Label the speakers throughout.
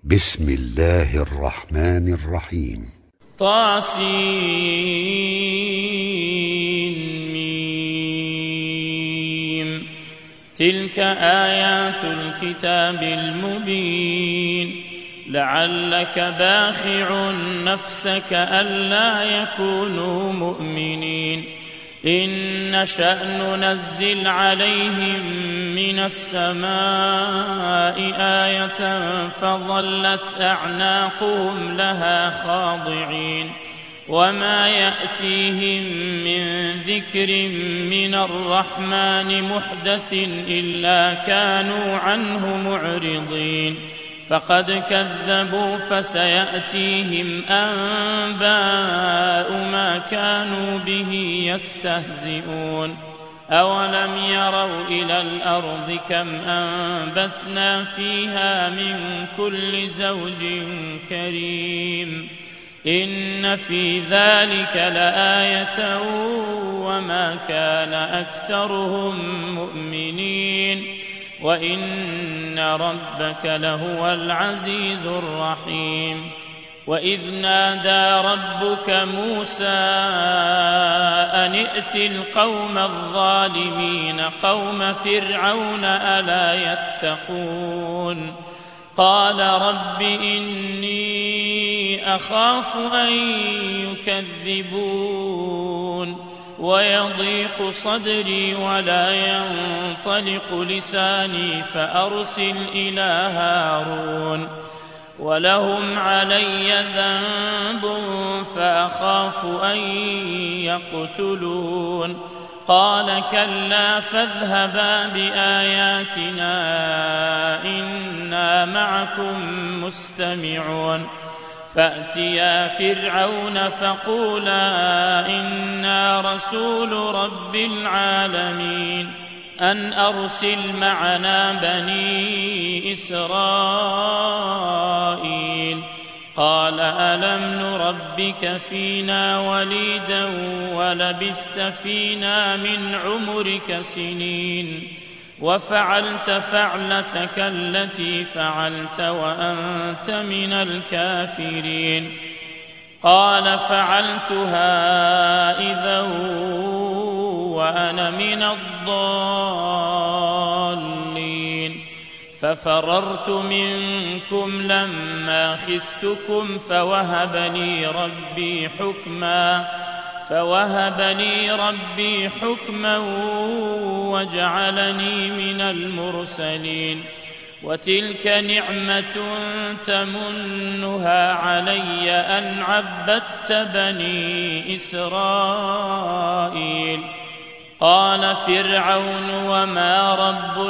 Speaker 1: بسم الله الرحمن الرحيم.
Speaker 2: طاسين. تلك آيات الكتاب المبين. لعلك باخع نفسك ألا يكونوا مؤمنين. إن نشأ ننزل عليهم من السماء آية فظلت أعناقهم لها خاضعين. وما يأتيهم من ذكر من الرحمن محدث إلا كانوا عنه معرضين. فقد كذبوا فسيأتيهم أنباء ما كانوا به يستهزئون. أولم يروا إلى الأرض كم أنبتنا فيها من كل زوج كريم. إن في ذلك لآية وما كان أكثرهم مؤمنين وإن ربك لهو العزيز الرحيم. وإذ نادى ربك موسى أن ائت القوم الظالمين قوم فرعون ألا يتقون. قال رب إني أخاف أن يكذبون ويضيق صدري ولا ينطلق لساني فأرسل إلى هارون ولهم علي ذنب فأخاف أن يقتلون. قال كلا فاذهبا بآياتنا إنا معكم مستمعون. فأتيا فرعون فقولا إنا رسول رب العالمين أن أرسل معنا بني إسرائيل. قال ألم نربك فينا وليدا ولبثت فينا من عمرك سنين وفعلت فعلتك التي فعلت وأنت من الكافرين. قال فعلتها إذا وأنا من الضالين. ففررت منكم لما خفتكم فوهب لي ربي حكما وجعلني من المرسلين. وتلك نعمة تمنها علي أن عبدت بني إسرائيل. قال فرعون وما رب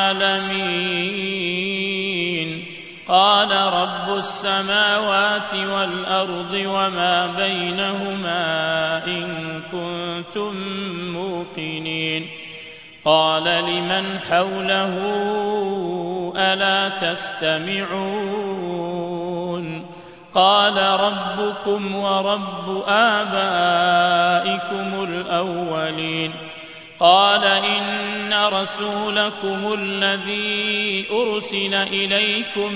Speaker 2: العالمين. قال رب السماوات والأرض وما بينهما إن كنتم موقنين. قال لمن حوله ألا تستمعون. قال ربكم ورب آبائكم الأولين. قال إن رسولكم الذي أرسل إليكم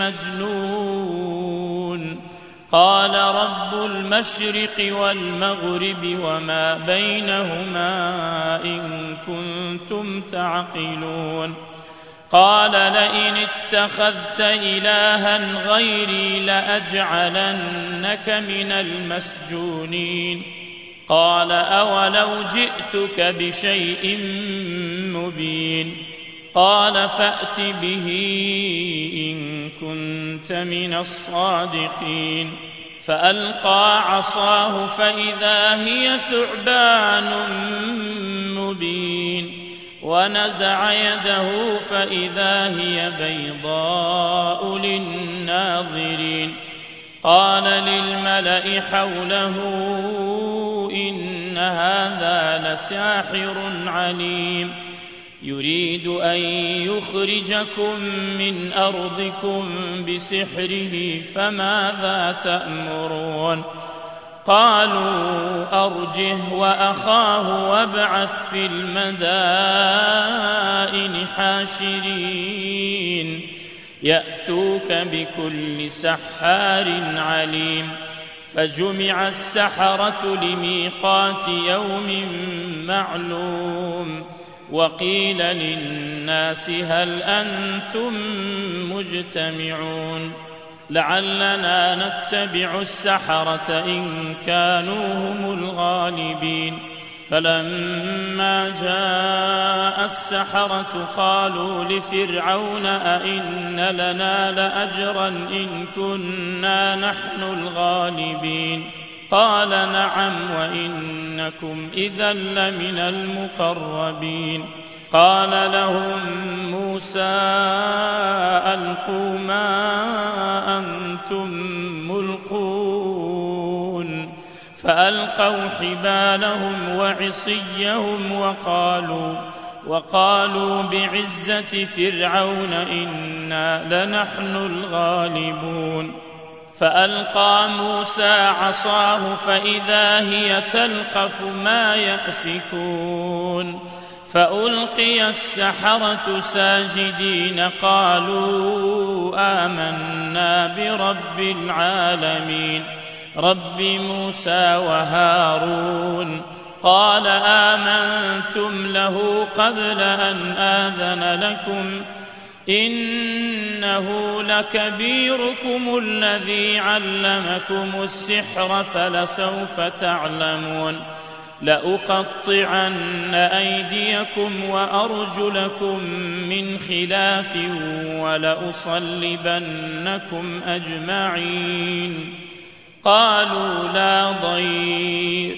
Speaker 2: لمجنون. قال رب المشرق والمغرب وما بينهما إن كنتم تعقلون. قال لئن اتخذت إلها غيري لأجعلنك من المسجونين. قال أولو جئتك بشيء مبين. قال فأت به إن كنت من الصادقين. فألقى عصاه فإذا هي ثعبان مبين. ونزع يده فإذا هي بيضاء للناظرين. قال للملأ حوله إن هذا لساحر عليم يريد أن يخرجكم من أرضكم بسحره فماذا تأمرون. قالوا أرجه وأخاه وابعث في المدائن حاشرين يأتوك بكل سحار عليم. فجمع السحرة لميقات يوم معلوم. وقيل للناس هل أنتم مجتمعون لعلنا نتبع السحرة إن كانوا هم الغالبين. فلما جاء السحرة قالوا لفرعون أئن لنا لأجرا إن كنا نحن الغالبين. قال نعم وإنكم إذا لمن المقربين. قال لهم موسى ألقوا ما أنتم ملقون. فألقوا حبالهم وعصيهم وقالوا بعزة فرعون إنا لنحن الغالبون. فألقى موسى عصاه فإذا هي تلقف ما يأفكون. فألقي السحرة ساجدين قالوا آمنا برب العالمين رب موسى وهارون. قال آمنتم له قبل أن آذن لكم إنه لكبيركم الذي علمكم السحر فلسوف تعلمون لأقطعن أيديكم وأرجلكم من خلاف ولأصلبنكم أجمعين. قالوا لا ضير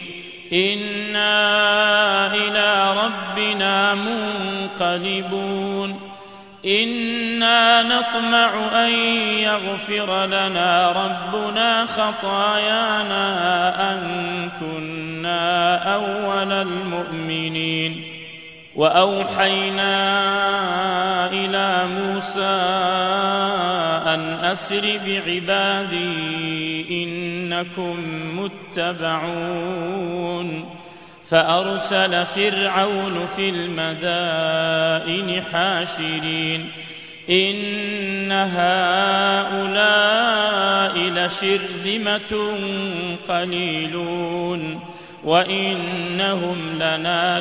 Speaker 2: إنا إلى ربنا منقلبون. إنا نطمع أن يغفر لنا ربنا خطايانا أن كنا أول المؤمنين. وأوحينا إلى موسى أن أسر بعبادي إنكم متبعون. فأرسل فرعون في المدائن حاشرين إن هؤلاء لشرذمة قليلون وإنهم لنا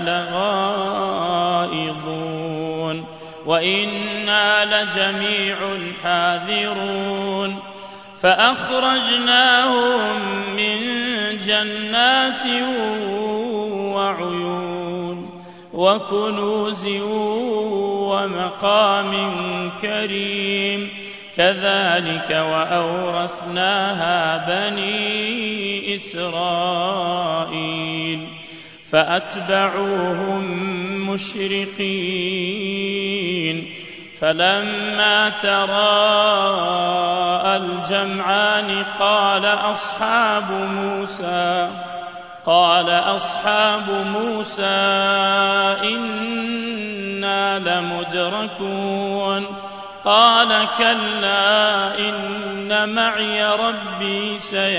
Speaker 2: لغائظون وإنا لجميع حاذرون. فأخرجناهم من جنات وعيون وكنوز ومقام كريم كذلك وأورثناها بني إسرائيل. فأتبعوهم مشرقين فلما تراءى الجمعان قال أصحاب موسى إنا لمدركون. قال كلا إن معي ربي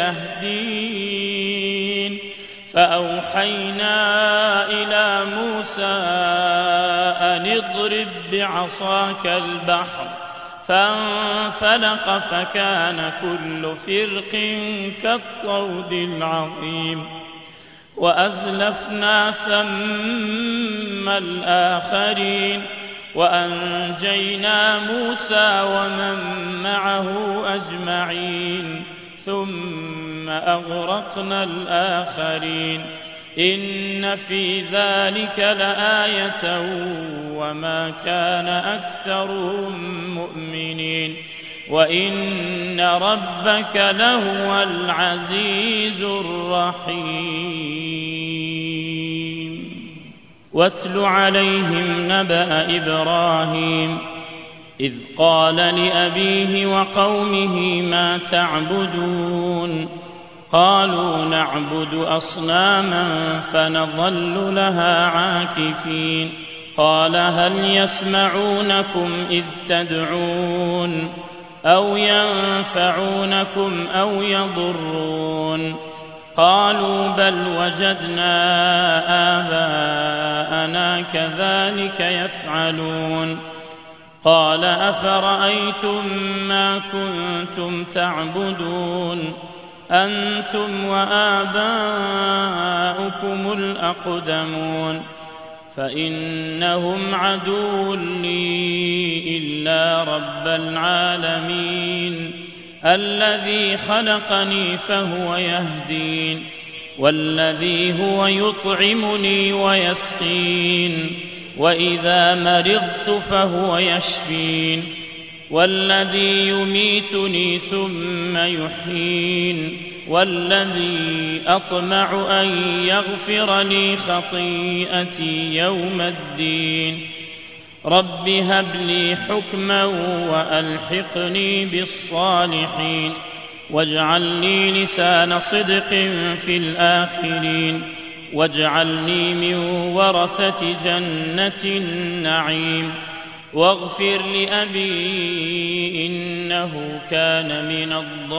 Speaker 2: سيهدين. فأوحينا إلى موسى أن اضرب بعصاك البحر فانفلق فكان كل فرق كالطود العظيم. وأزلفنا ثم الآخرين وأنجينا موسى ومن معه أجمعين ثم أغرقنا الآخرين. إن في ذلك لآية وما كان أكثرهم مؤمنين وإن ربك لهو العزيز الرحيم. واتل عليهم نبأ إبراهيم إذ قال لأبيه وقومه ما تعبدون قالوا نعبد أصناما فنظل لها عاكفين. قال هل يسمعونكم إذ تدعون أو ينفعونكم أو يضرون. قالوا بل وجدنا آباءنا كذلك يفعلون. قال أفرأيتم ما كنتم تعبدون أنتم وآباؤكم الأقدمون فإنهم عدو لي إلا رب العالمين الذي خلقني فهو يهدين والذي هو يطعمني ويسقين وإذا مرضت فهو يشفين والذي يميتني ثم يحيين والذي أطمع أن يغفر لي خطيئتي يوم الدين رب هب لي حكما وألحقني بالصالحين واجعل لي لسان صدق في الآخرين واجعلني من ورثة جنة النعيم واغفر لأبي إنه كان من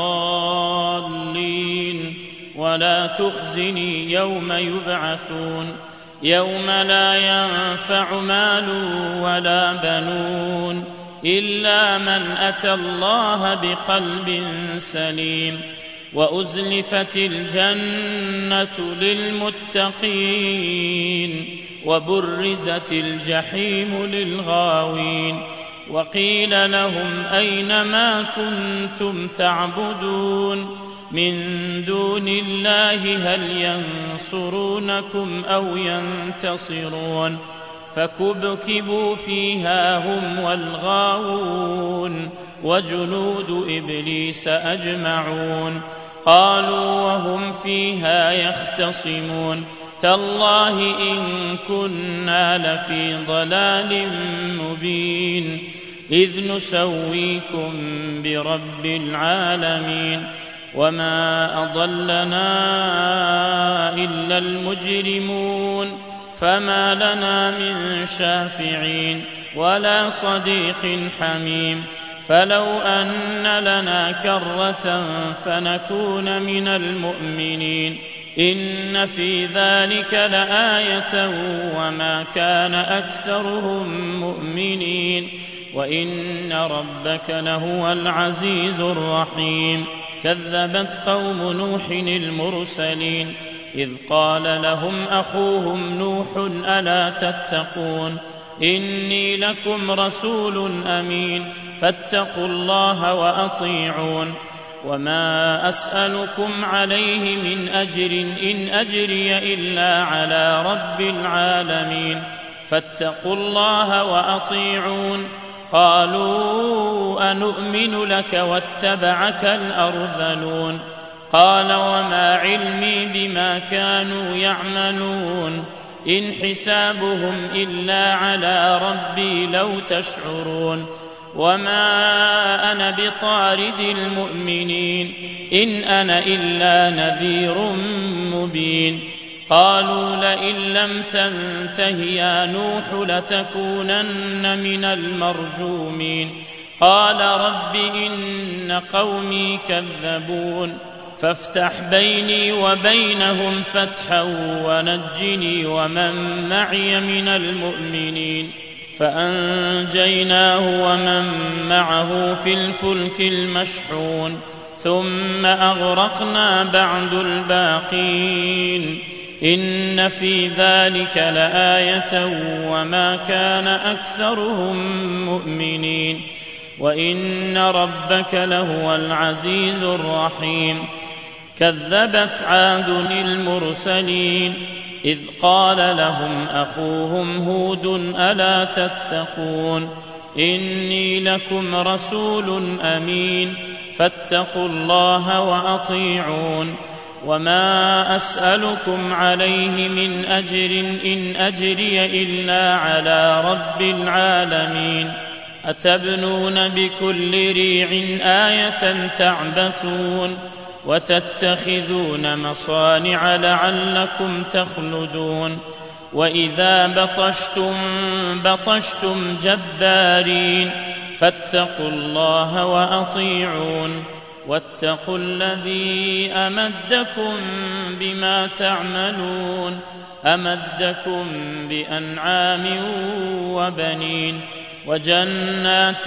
Speaker 2: الضالين ولا تخزني يوم يبعثون يوم لا ينفع مال ولا بنون إلا من أتى الله بقلب سليم وأزلفت الجنة للمتقين وبرزت الجحيم للغاوين وقيل لهم أين ما كنتم تعبدون من دون الله هل ينصرونكم أو ينتصرون فكبكبوا فيها هم والغاوون وجنود إبليس أجمعون قالوا وهم فيها يختصمون تالله إن كنا لفي ضلال مبين إذ نسويكم برب العالمين وما أضلنا إلا المجرمون فما لنا من شافعين ولا صديق حميم فلو أن لنا كرة فنكون من المؤمنين إن في ذلك لآية وما كان أكثرهم مؤمنين وإن ربك لهو العزيز الرحيم كذبت قوم نوح المرسلين إذ قال لهم أخوهم نوح ألا تتقون إني لكم رسول أمين فاتقوا الله وأطيعون وما أسألكم عليه من أجر إن أجري إلا على رب العالمين فاتقوا الله وأطيعون قالوا أنؤمن لك واتبعك الأرذلون قال وما علمي بما كانوا يعملون إن حسابهم إلا على ربي لو تشعرون وما أنا بطارد المؤمنين إن أنا إلا نذير مبين قالوا لئن لم تنته يا نوح لتكونن من المرجومين قال رب إن قومي كذبون فافتح بيني وبينهم فتحا ونجني ومن معي من المؤمنين فأنجيناه ومن معه في الفلك المشحون ثم أغرقنا بعد الباقين إن في ذلك لآية وما كان أكثرهم مؤمنين وإن ربك لهو العزيز الرحيم كذبت عاد المرسلين إذ قال لهم أخوهم هود ألا تتقون إني لكم رسول أمين فاتقوا الله وأطيعون وما أسألكم عليه من أجر إن أجري إلا على رب العالمين أتبنون بكل ريع آية تعبثون وتتخذون مصانع لعلكم تخلدون وإذا بطشتم جبارين فاتقوا الله وأطيعون واتقوا الذي أمدكم بما تعملون أمدكم بأنعام وبنين وجنات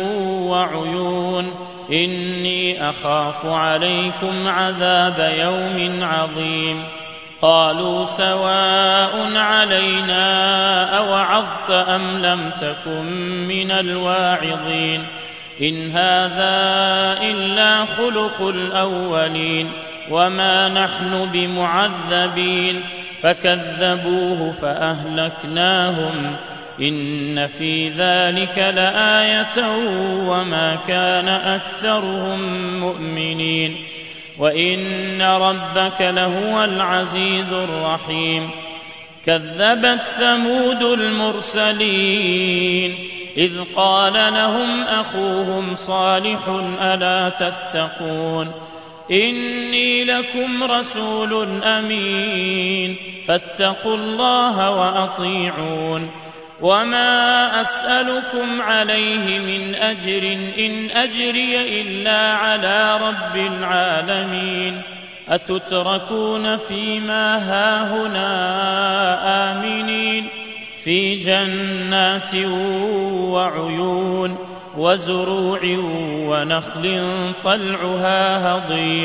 Speaker 2: وعيون إني أخاف عليكم عذاب يوم عظيم قالوا سواء علينا أوعظت أم لم تكن من الواعظين إن هذا إلا خلق الأولين وما نحن بمعذبين فكذبوه فأهلكناهم إن في ذلك لآية وما كان أكثرهم مؤمنين وإن ربك لهو العزيز الرحيم كذبت ثمود المرسلين إذ قال لهم أخوهم صالح ألا تتقون إني لكم رسول أمين فاتقوا الله وأطيعون وما أسألكم عليه من أجر إن أجري إلا على رب العالمين أتتركون فيما هاهنا آمنين في جنات وعيون وزروع ونخل طلعها هضيم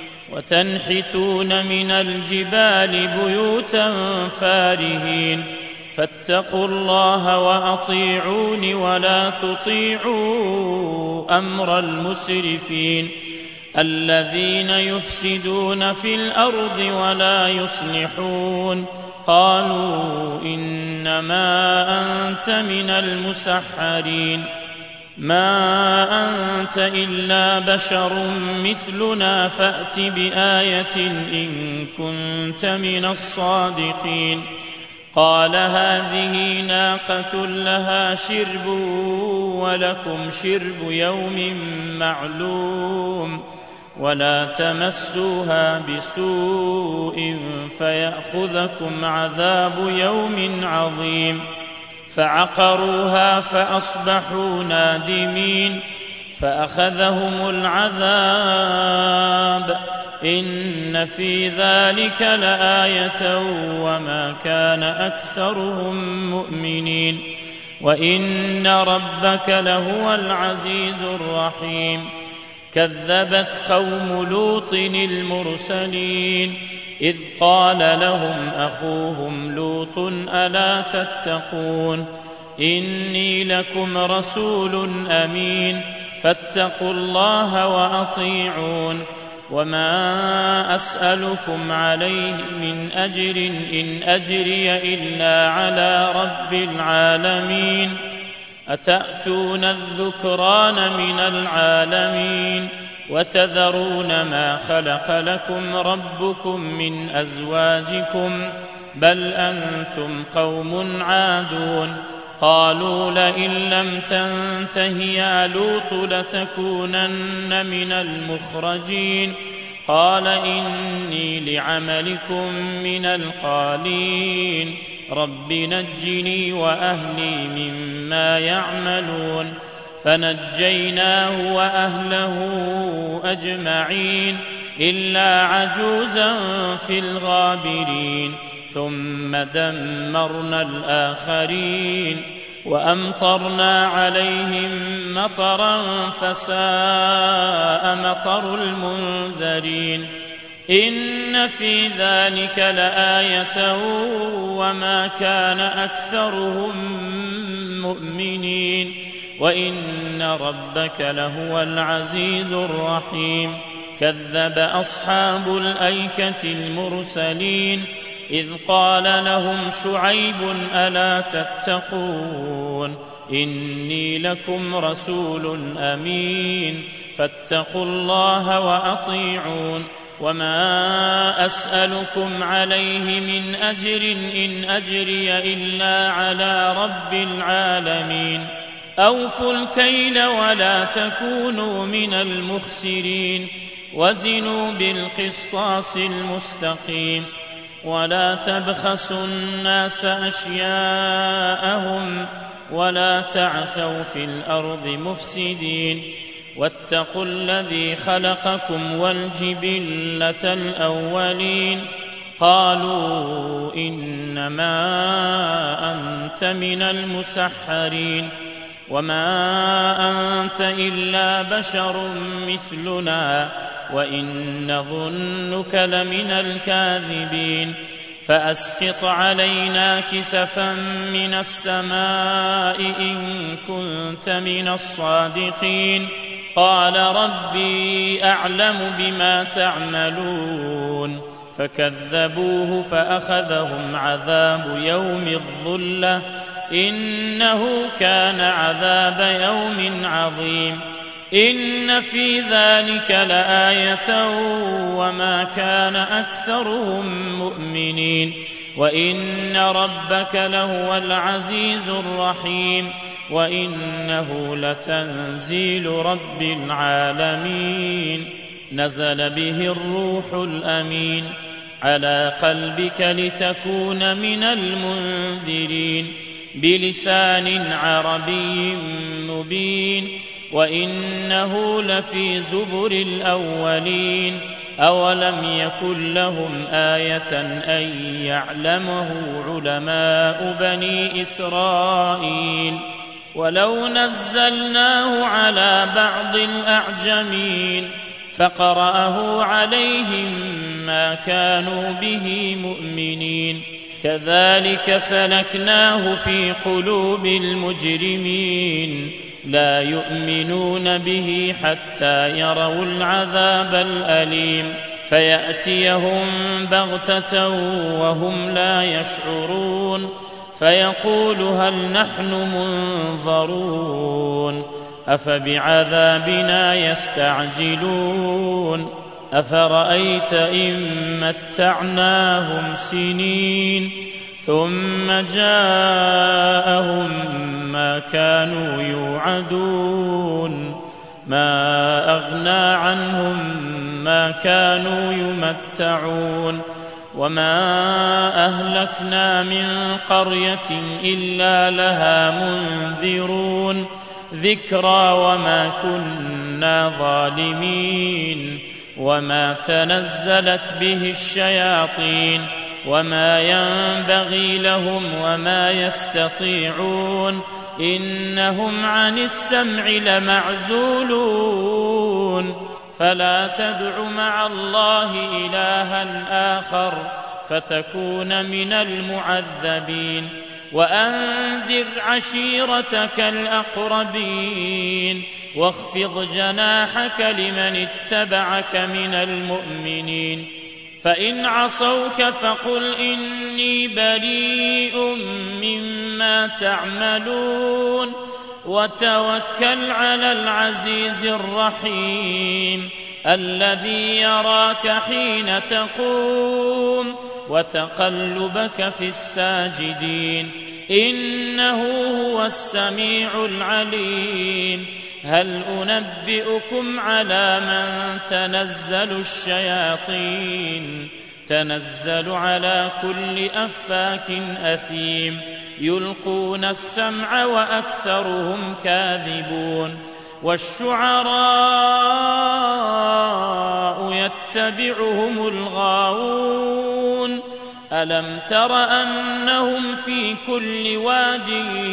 Speaker 2: وتنحتون من الجبال بيوتا فارهين فاتقوا الله وأطيعون ولا تطيعوا أمر المسرفين الذين يفسدون في الأرض ولا يصلحون قالوا إنما أنت من المسحرين ما أنت إلا بشر مثلنا فأت بآية إن كنت من الصادقين قال هذه ناقة لها شرب ولكم شرب يوم معلوم ولا تمسوها بسوء فيأخذكم عذاب يوم عظيم فعقروها فأصبحوا نادمين فأخذهم العذاب إن في ذلك لآية وما كان أكثرهم مؤمنين وإن ربك لهو العزيز الرحيم كذبت قوم لوط المرسلين إذ قال لهم أخوهم لوط ألا تتقون إني لكم رسول أمين فاتقوا الله وأطيعون وما أسألكم عليه من أجر إن أجري إلا على رب العالمين أتأتون الذكران من العالمين وتذرون ما خلق لكم ربكم من أزواجكم بل أنتم قوم عادون قالوا لئن لم تنته يا لوط لتكونن من المخرجين قال إني لعملكم من القالين رب نجني وأهلي مما يعملون فنجيناه وأهله أجمعين إلا عجوزا في الغابرين ثم دمرنا الآخرين وأمطرنا عليهم مطرا فساء مطر المنذرين إن في ذلك لآية وما كان أكثرهم مؤمنين وإن ربك لهو العزيز الرحيم كذب أصحاب الأيكة المرسلين إذ قال لهم شعيب ألا تتقون إني لكم رسول أمين فاتقوا الله وأطيعون وما أسألكم عليه من أجر إن أجري إلا على رب العالمين أوفوا الكيل ولا تكونوا من المخسرين وزنوا بالقسطاس المستقيم ولا تبخسوا الناس أشياءهم ولا تعثوا في الأرض مفسدين واتقوا الذي خلقكم والجبلة الأولين قالوا إنما أنت من المسحرين وما أنت إلا بشر مثلنا وإن نظنك لمن الكاذبين فأسقط علينا كسفا من السماء إن كنت من الصادقين قال ربي أعلم بما تعملون فكذبوه فأخذهم عذاب يوم الظلة إنه كان عذاب يوم عظيم إن في ذلك لآية وما كان أكثرهم مؤمنين وإن ربك لهو العزيز الرحيم وإنه لتنزيل رب العالمين نزل به الروح الأمين على قلبك لتكون من المنذرين بلسان عربي مبين وإنه لفي زبر الأولين أولم يكن لهم آية أن يعلمه علماء بني إسرائيل ولو نزلناه على بعض الأعجمين فقرأه عليهم ما كانوا به مؤمنين كذلك سلكناه في قلوب المجرمين لا يؤمنون به حتى يروا العذاب الأليم فيأتيهم بغتة وهم لا يشعرون فيقول هل نحن منظرون أفبعذابنا يستعجلون أفرأيت إن متعناهم سنين ثم جاءهم ما كانوا يوعدون ما أغنى عنهم ما كانوا يمتعون وما أهلكنا من قرية إلا لها منذرون ذكرى وما كنا ظالمين وما تنزلت به الشياطين وما ينبغي لهم وما يستطيعون إنهم عن السمع لمعزولون فلا تدع مع الله إلها آخر فتكون من المعذبين وأنذر عشيرتك الأقربين واخفض جناحك لمن اتبعك من المؤمنين فإن عصوك فقل إني بريء مما تعملون وتوكل على العزيز الرحيم الذي يراك حين تقوم وتقلبك في الساجدين إنه هو السميع العليم هل أنبئكم على من تنزل الشياطين تنزل على كل أفاك أثيم يلقون السمع وأكثرهم كاذبون والشعراء يتبعهم الغاوون ألم تر أنهم في كل واد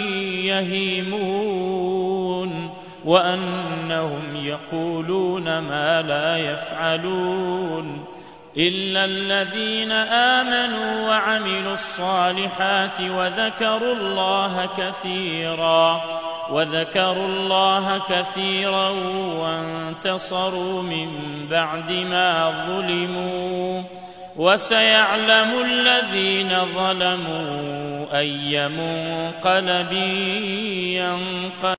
Speaker 2: يهيمون وأنهم يقولون ما لا يفعلون إلا الذين آمنوا وعملوا الصالحات وذكروا الله كثيرا وانتصروا من بعد ما ظلموا وسيعلم الذين ظلموا أي منقلب ينقلب